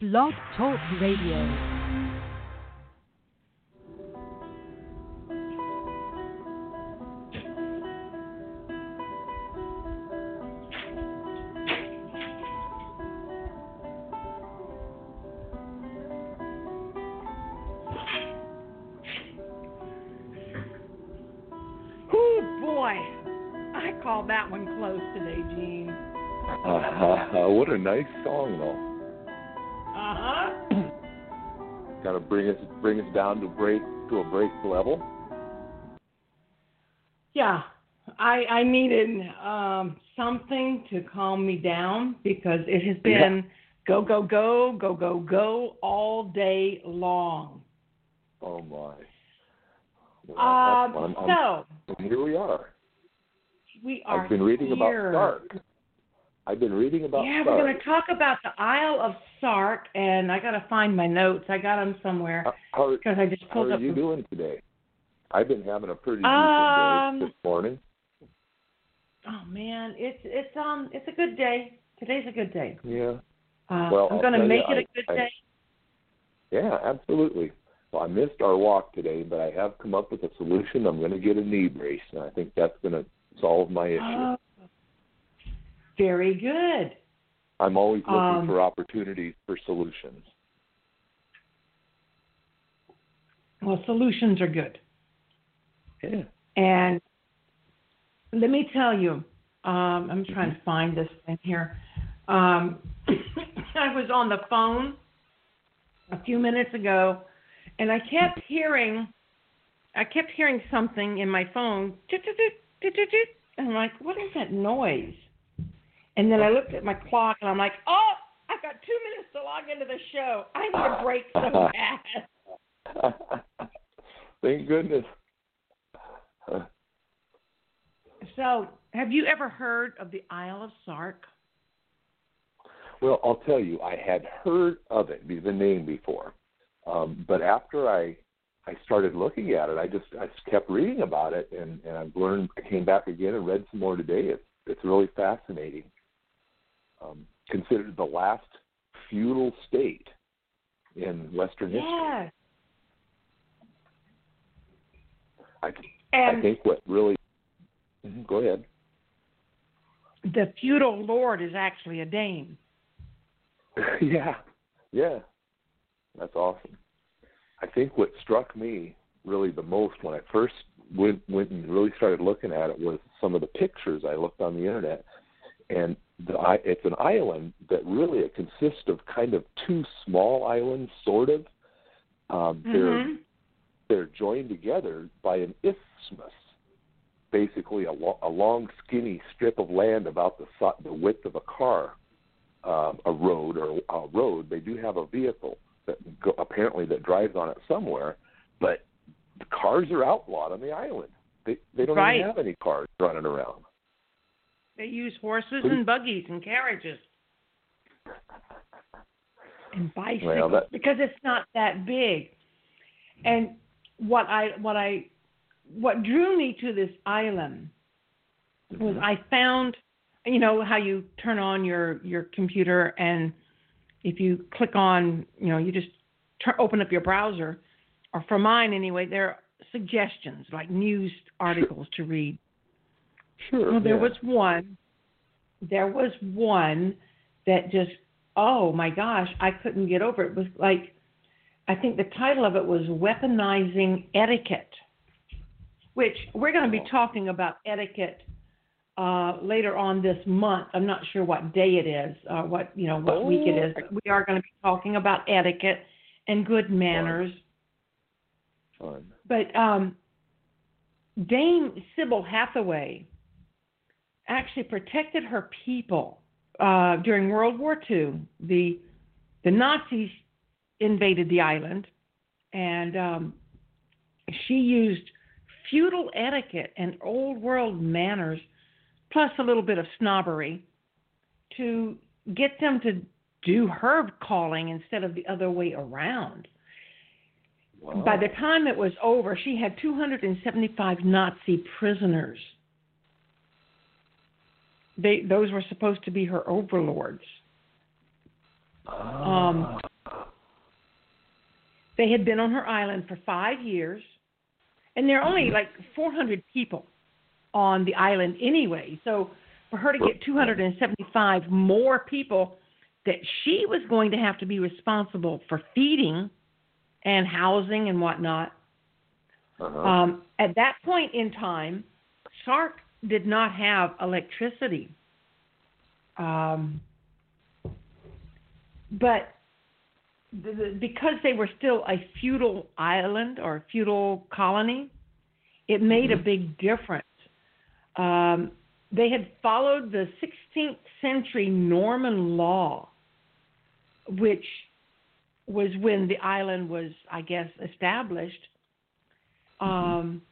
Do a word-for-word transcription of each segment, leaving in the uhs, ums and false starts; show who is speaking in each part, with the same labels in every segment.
Speaker 1: Blog Talk Radio.
Speaker 2: Call that one close today, Gene.
Speaker 3: Uh, uh, what a nice song, though.
Speaker 2: Uh huh.
Speaker 3: Kind of bring us bring us down to break to a break level.
Speaker 2: Yeah, I I needed um, something to calm me down because it has been
Speaker 3: Yeah.
Speaker 2: go go go go go go all day long.
Speaker 3: Oh my. Well,
Speaker 2: Um,
Speaker 3: I'm, I'm,
Speaker 2: so
Speaker 3: I'm, here we are.
Speaker 2: We are
Speaker 3: I've been reading
Speaker 2: here.
Speaker 3: about Sark. I've been reading about
Speaker 2: Yeah,
Speaker 3: Sark.
Speaker 2: we're going to talk about the Isle of Sark, and I got to find my notes. I got them somewhere because I just pulled
Speaker 3: how are
Speaker 2: up.
Speaker 3: you
Speaker 2: the...
Speaker 3: doing today? I've been having a pretty decent
Speaker 2: um,
Speaker 3: day this morning.
Speaker 2: Oh man, it's it's um it's a good day. Today's a good day.
Speaker 3: Yeah.
Speaker 2: Uh,
Speaker 3: well,
Speaker 2: I'm going to make
Speaker 3: you,
Speaker 2: it
Speaker 3: I,
Speaker 2: a good
Speaker 3: I,
Speaker 2: day.
Speaker 3: Yeah, absolutely. Well, I missed our walk today, but I have come up with a solution. I'm going to get a knee brace, and I think that's going to solve my issue.
Speaker 2: Oh, very good.
Speaker 3: I'm always looking
Speaker 2: um,
Speaker 3: for opportunities for solutions.
Speaker 2: Well, solutions are good.
Speaker 3: Yeah.
Speaker 2: And let me tell you, um, I'm trying to find this thing here. Um, I was on the phone a few minutes ago, and I kept hearing, I kept hearing something in my phone. And I'm like, what is that noise? And then I looked at my clock, and I'm like, oh, I've got two minutes to log into the show. I need a break so bad.
Speaker 3: Thank goodness.
Speaker 2: So, have you ever heard of the Isle of Sark?
Speaker 3: Well, I'll tell you, I had heard of it, the name before. Um, but after I I started looking at it, I just I just kept reading about it, and, and I've learned. I came back again and read some more today. It's it's really fascinating. Um, considered the last feudal state in Western history.
Speaker 2: Yeah.
Speaker 3: I,
Speaker 2: And
Speaker 3: I think what really go ahead.
Speaker 2: The feudal lord is actually a Dane.
Speaker 3: yeah, yeah, that's awesome. I think what struck me really the most when I first went, went and really started looking at it was some of the pictures I looked on the internet, and the, it's an island that really it consists of kind of two small islands, sort of. Um,
Speaker 2: mm-hmm.
Speaker 3: They're they're joined together by an isthmus, basically a, lo- a long, skinny strip of land about the the width of a car, um, a road or a road. They do have a vehicle that go, apparently that drives on it somewhere, but the cars are outlawed on the island. They they don't
Speaker 2: right.
Speaker 3: even have any cars running around.
Speaker 2: They use horses
Speaker 3: Please.
Speaker 2: and buggies and carriages and bicycles
Speaker 3: well, that,
Speaker 2: because it's not that big. And what I what I what drew me to this island was
Speaker 3: mm-hmm.
Speaker 2: I found, you know, how you turn on your, your computer and if you click on, you know, you just turn, open up your browser, or for mine anyway, there are suggestions like news articles
Speaker 3: sure.
Speaker 2: to read.
Speaker 3: Sure.
Speaker 2: Well, there
Speaker 3: yeah.
Speaker 2: was one, there was one that just, oh my gosh, I couldn't get over it. It was like, I think the title of it was Weaponizing Etiquette, which we're going to be talking about etiquette uh, later on this month. I'm not sure what day it is, uh, what you know, what
Speaker 3: oh,
Speaker 2: week it is. But we are going to be talking about etiquette and good manners.
Speaker 3: Fun. Fun.
Speaker 2: But um, Dame Sybil Hathaway actually protected her people uh, during World War Two. The the Nazis invaded the island, and um, she used feudal etiquette and old world manners, plus a little bit of snobbery, to get them to do her calling instead of the other way around.
Speaker 3: Wow.
Speaker 2: By the time it was over, she had two hundred seventy-five Nazi prisoners. They those were supposed to be her overlords.
Speaker 3: Ah.
Speaker 2: Um, They had been on her island for five years, and there are only like four hundred people on the island anyway. So for her to get two hundred seventy-five more people that she was going to have to be responsible for feeding and housing and whatnot,
Speaker 3: Uh-huh.
Speaker 2: um, at that point in time, Sark did not have electricity. Um, but the, the, because they were still a feudal island or a feudal colony, it made
Speaker 3: Mm-hmm.
Speaker 2: a big difference. Um, they had followed the sixteenth century Norman law, which was when the island was, I guess, established. Um,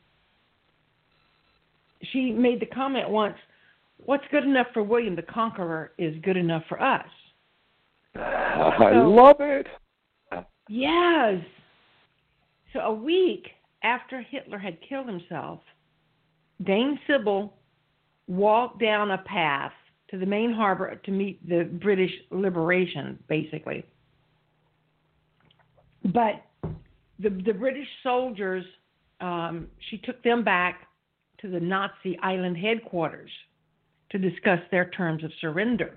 Speaker 2: she made the comment once, what's good enough for William the Conqueror is good enough for us.
Speaker 3: I
Speaker 2: So-
Speaker 3: love it.
Speaker 2: Yes. So a week after Hitler had killed himself, Dame Sybil walked down a path to the main harbor to meet the British liberation, basically. But the the British soldiers, um, she took them back to the Nazi island headquarters to discuss their terms of surrender.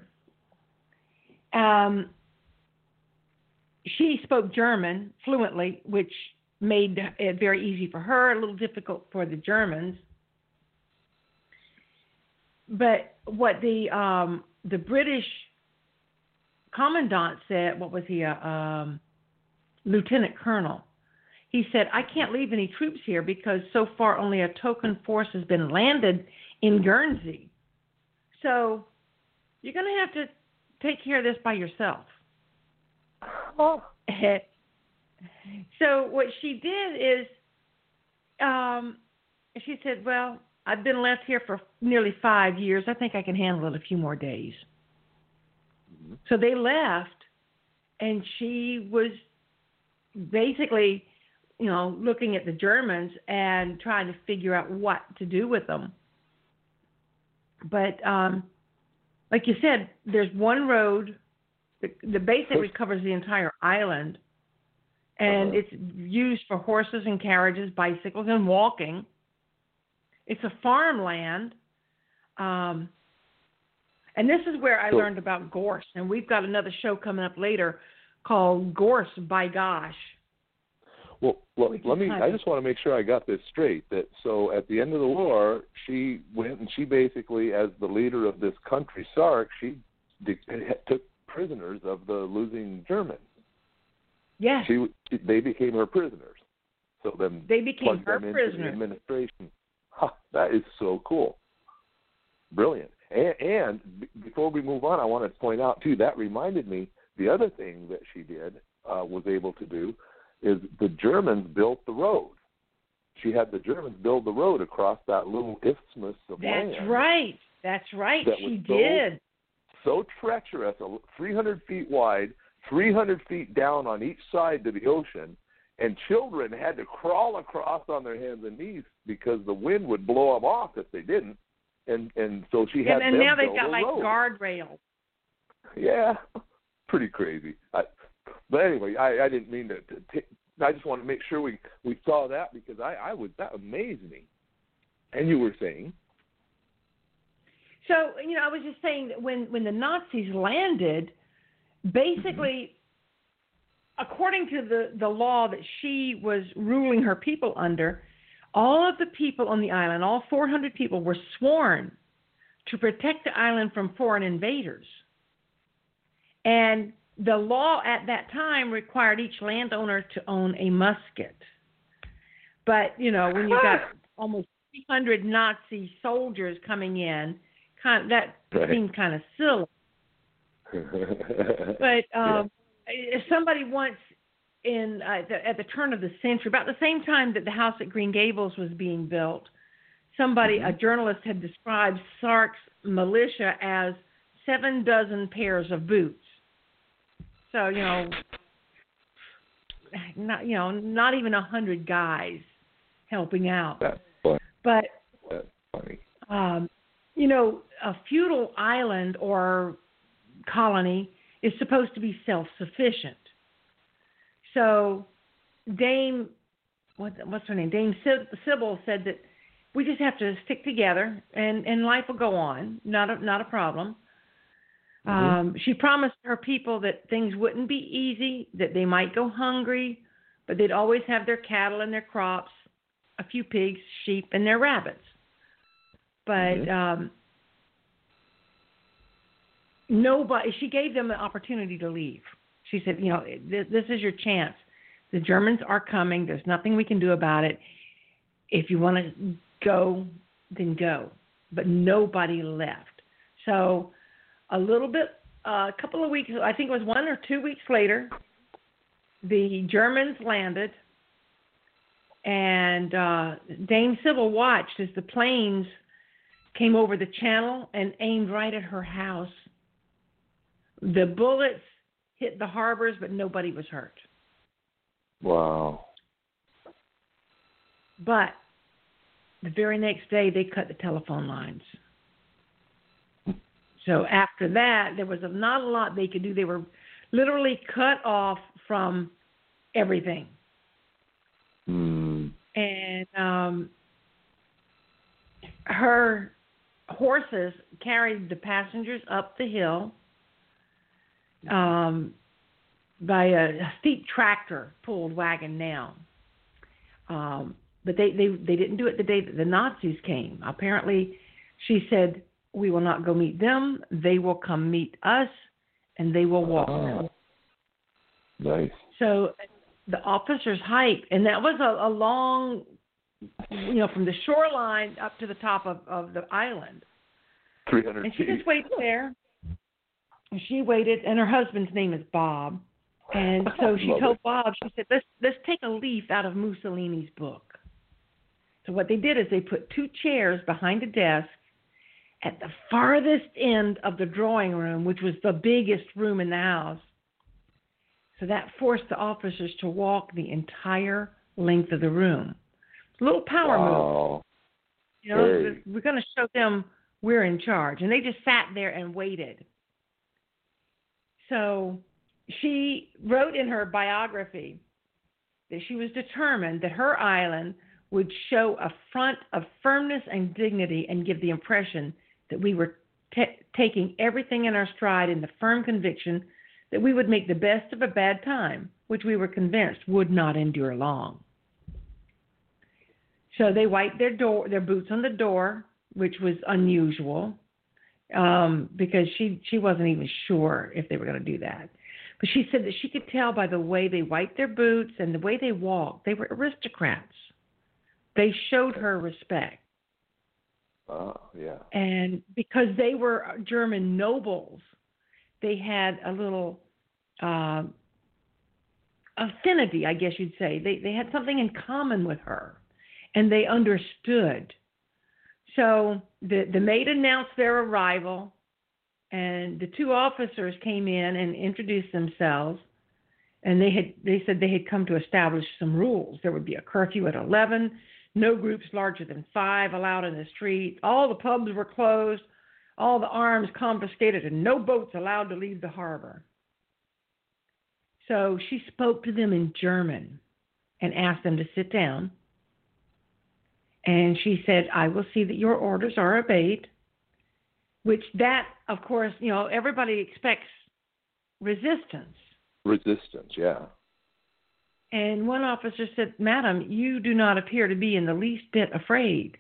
Speaker 2: Um, she spoke German fluently, which made it very easy for her, a little difficult for the Germans. But what the um, the British commandant said, what was he, a um, lieutenant colonel? He said, I can't leave any troops here because so far only a token force has been landed in Guernsey. So you're going to have to take care of this by yourself.
Speaker 3: Oh.
Speaker 2: So what she did is, um, she said, well, I've been left here for nearly five years. I think I can handle it a few more days.
Speaker 3: Mm-hmm.
Speaker 2: So they left, and she was basically, you know, looking at the Germans and trying to figure out what to do with them. But um, like you said, there's one road that, that basically covers the entire island, and
Speaker 3: Uh-huh.
Speaker 2: it's used for horses and carriages, bicycles, and walking. It's a farmland. Um, and this is where I
Speaker 3: So-
Speaker 2: learned about gorse. And we've got another show coming up later called Gorse by Gosh.
Speaker 3: Well, well
Speaker 2: We
Speaker 3: let
Speaker 2: just
Speaker 3: me.
Speaker 2: had
Speaker 3: I
Speaker 2: to-
Speaker 3: just want to make sure I got this straight. That so at the end of the war, she went and she basically, as the leader of this country, Sark, she de- took prisoners of the losing Germans.
Speaker 2: Yes,
Speaker 3: She, she they became her prisoners. So then
Speaker 2: they became
Speaker 3: plugged
Speaker 2: her
Speaker 3: them into the
Speaker 2: prisoners.
Speaker 3: administration. Ha, that is so cool. Brilliant. And, and b- before we move on, I want to point out too. That reminded me the other thing that she did uh, was able to do is the Germans built the road. She had the Germans build the road across that little isthmus of land.
Speaker 2: That's right. That's right.
Speaker 3: That
Speaker 2: She
Speaker 3: was so-
Speaker 2: did.
Speaker 3: So treacherous, three hundred feet wide, three hundred feet down on each side to the ocean, and children had to crawl across on their hands and knees because the wind would blow them off if they didn't. And and so she had
Speaker 2: And, and
Speaker 3: them
Speaker 2: now they've
Speaker 3: build
Speaker 2: got
Speaker 3: a
Speaker 2: like
Speaker 3: road.
Speaker 2: guardrails.
Speaker 3: Yeah, pretty crazy. I, but anyway, I, I didn't mean to, to t- I just want to make sure we, we saw that because I, I was that amazed me. And you were saying?
Speaker 2: So, you know, I was just saying that when, when the Nazis landed, basically, according to the, the law that she was ruling her people under, all of the people on the island, all four hundred people, were sworn to protect the island from foreign invaders. And the law at that time required each landowner to own a musket. But, you know, when you've got almost three hundred Nazi soldiers coming in, kind of, that
Speaker 3: Right.
Speaker 2: seemed kind of silly. But um, somebody once, in uh, the, at the turn of the century, about the same time that the house at Green Gables was being built, somebody,
Speaker 3: Mhm.
Speaker 2: a journalist, had described Sark's militia as seven dozen pairs of boots. So, you know, not you know, not even a hundred guys helping out.
Speaker 3: That's funny.
Speaker 2: But
Speaker 3: That's funny.
Speaker 2: um, you know, a feudal island or colony is supposed to be self-sufficient. So Dame, what, what's her name? Dame Sybil said that we just have to stick together, and, and life will go on. Not a, not a problem. Mm-hmm. Um, she promised her people that things wouldn't be easy, that they might go hungry, but they'd always have their cattle and their crops, a few pigs, sheep, and their rabbits. But mm-hmm. um, nobody. She gave them the opportunity to leave. She said, "You know, this, this is your chance. The Germans are coming. There's nothing we can do about it. If you want to go, then go." But nobody left. So a little bit, uh, a couple of weeks, I think it was one or two weeks later, the Germans landed, and uh, Dame Sybil watched as the planes came over the channel and aimed right at her house. The bullets hit the harbors, but nobody was hurt.
Speaker 3: Wow.
Speaker 2: But the very next day, they cut the telephone lines. So after that, there was not a lot they could do. They were literally cut off from everything.
Speaker 3: Mm.
Speaker 2: And um, her horses carried the passengers up the hill um, by a, a steep tractor pulled wagon down. Um, but they, they, they didn't do it the day that the Nazis came. Apparently, she said, "We will not go meet them. They will come meet us, and they will walk
Speaker 3: oh.
Speaker 2: them."
Speaker 3: Nice.
Speaker 2: So the officers hiked, and that was a, a long, you know, from the shoreline up to the top of, of the island.
Speaker 3: three hundred
Speaker 2: And she
Speaker 3: feet.
Speaker 2: just waited there. And she waited, and her husband's name is Bob. And so she told it. Bob, she said, let's, let's take a leaf out of Mussolini's book. So what they did is they put two chairs behind a desk at the farthest end of the drawing room, which was the biggest room in the house. So that forced the officers to walk the entire length of the room. A little power
Speaker 3: wow.
Speaker 2: move. You know,
Speaker 3: hey.
Speaker 2: we're going to show them we're in charge. And they just sat there and waited. So she wrote in her biography that she was determined that her island would show a front of firmness and dignity and give the impression that we were t- taking everything in our stride in the firm conviction that we would make the best of a bad time, which we were convinced would not endure long. So they wiped their door, their boots on the door, which was unusual um, because she, she wasn't even sure if they were going to do that. But she said that she could tell by the way they wiped their boots and the way they walked. They were aristocrats. They showed her respect.
Speaker 3: Oh, yeah.
Speaker 2: And because they were German nobles, they had a little uh, affinity, I guess you'd say. They they had something in common with her, and they understood. So the, the maid announced their arrival, and the two officers came in and introduced themselves, and they had they said they had come to establish some rules. There would be a curfew at eleven. No groups larger than five allowed in the street. All the pubs were closed. All the arms confiscated, and no boats allowed to leave the harbor. So she spoke to them in German and asked them to sit down. And she said, "I will see that your orders are obeyed," which that, of course, you know, everybody expects resistance.
Speaker 3: Resistance, yeah.
Speaker 2: And one officer said, "Madam, you do not appear to be in the least bit afraid."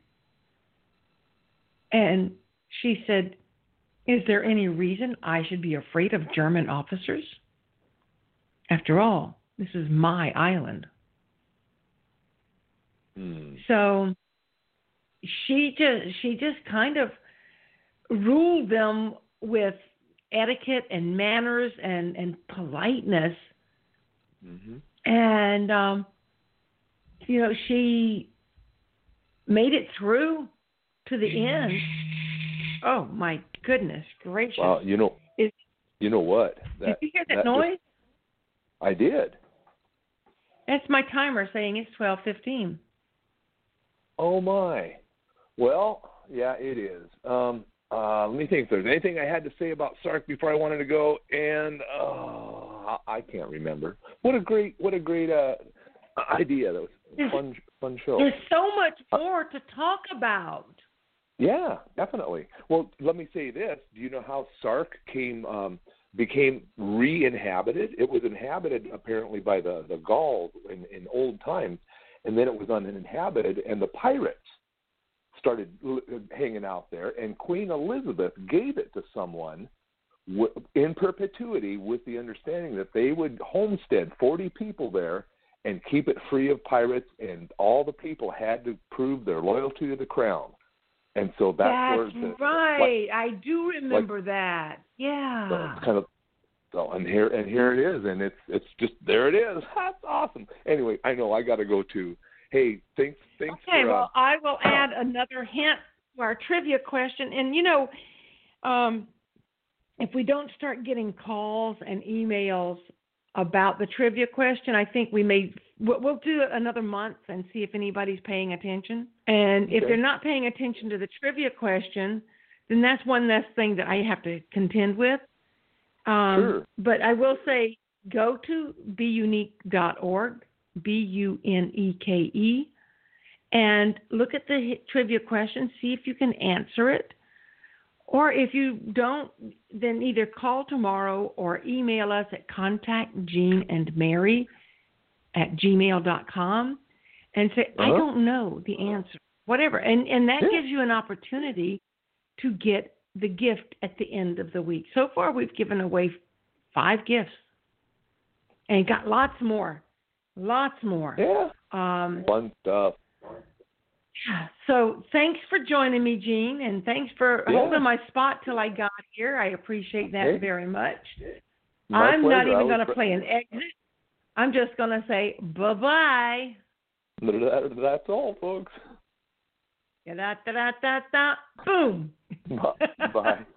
Speaker 2: And she said, "Is there any reason I should be afraid of German officers? After all, this is my island."
Speaker 3: Hmm.
Speaker 2: So she just she just kind of ruled them with etiquette and manners and, and politeness.
Speaker 3: Mm-hmm.
Speaker 2: And, um, you know, she made it through to the end. Oh, my goodness gracious.
Speaker 3: Well, you know,
Speaker 2: Is,
Speaker 3: you know what?
Speaker 2: did
Speaker 3: That,
Speaker 2: you hear that,
Speaker 3: that
Speaker 2: noise?
Speaker 3: Just, I did.
Speaker 2: That's my timer saying it's twelve fifteen.
Speaker 3: Oh, my. Well, yeah, it is. Um, uh, let me think if there's anything I had to say about Sark before I wanted to go, and uh, I can't remember. What a great, what a great uh, idea. That was a fun, fun show.
Speaker 2: There's so much more to talk about.
Speaker 3: Yeah, definitely. Well, let me say this. Do you know how Sark came um, became re-inhabited? It was inhabited apparently by the, the Gauls in, in old times, and then it was uninhabited, and the pirates started l- hanging out there, and Queen Elizabeth gave it to someone w- in perpetuity with the understanding that they would homestead forty people there and keep it free of pirates, and all the people had to prove their loyalty to the crown. And so that's,
Speaker 2: that's
Speaker 3: where the,
Speaker 2: right.
Speaker 3: like,
Speaker 2: I do remember
Speaker 3: like,
Speaker 2: that. Yeah.
Speaker 3: So it's kind of so, and here and here it is, and it's it's just there it is. That's awesome. Anyway, I know I got to go too. Hey, thanks thanks
Speaker 2: okay,
Speaker 3: for.
Speaker 2: well,
Speaker 3: Uh,
Speaker 2: I will add another hint to our trivia question, and you know, um, if we don't start getting calls and emails about the trivia question, I think we may we'll, we'll do it another month and see if anybody's paying attention. And if
Speaker 3: Okay.
Speaker 2: they're not paying attention to the trivia question, then that's one less thing that I have to contend with. Um,
Speaker 3: Sure.
Speaker 2: But I will say, go to be unique dot org, B U N E K E, and look at the trivia question, see if you can answer it. Or if you don't, then either call tomorrow or email us at contact Jean and Mary at gmail dot com and say,
Speaker 3: Uh-huh.
Speaker 2: I don't know the answer, whatever. And, and that
Speaker 3: Yeah.
Speaker 2: gives you an opportunity to get the gift at the end of the week. So far, we've given away five gifts and got lots more, lots more.
Speaker 3: Yeah.
Speaker 2: Um,
Speaker 3: Fun stuff.
Speaker 2: So thanks for joining me, Jean, and thanks for
Speaker 3: Yeah.
Speaker 2: holding my spot till I got here. I appreciate that
Speaker 3: Hey.
Speaker 2: very much.
Speaker 3: My
Speaker 2: I'm not
Speaker 3: pleasure. I
Speaker 2: even
Speaker 3: was
Speaker 2: going to play an exit. I'm just going to say bye-bye.
Speaker 3: That, that's all, folks.
Speaker 2: Da da da da da. Boom.
Speaker 3: Bye.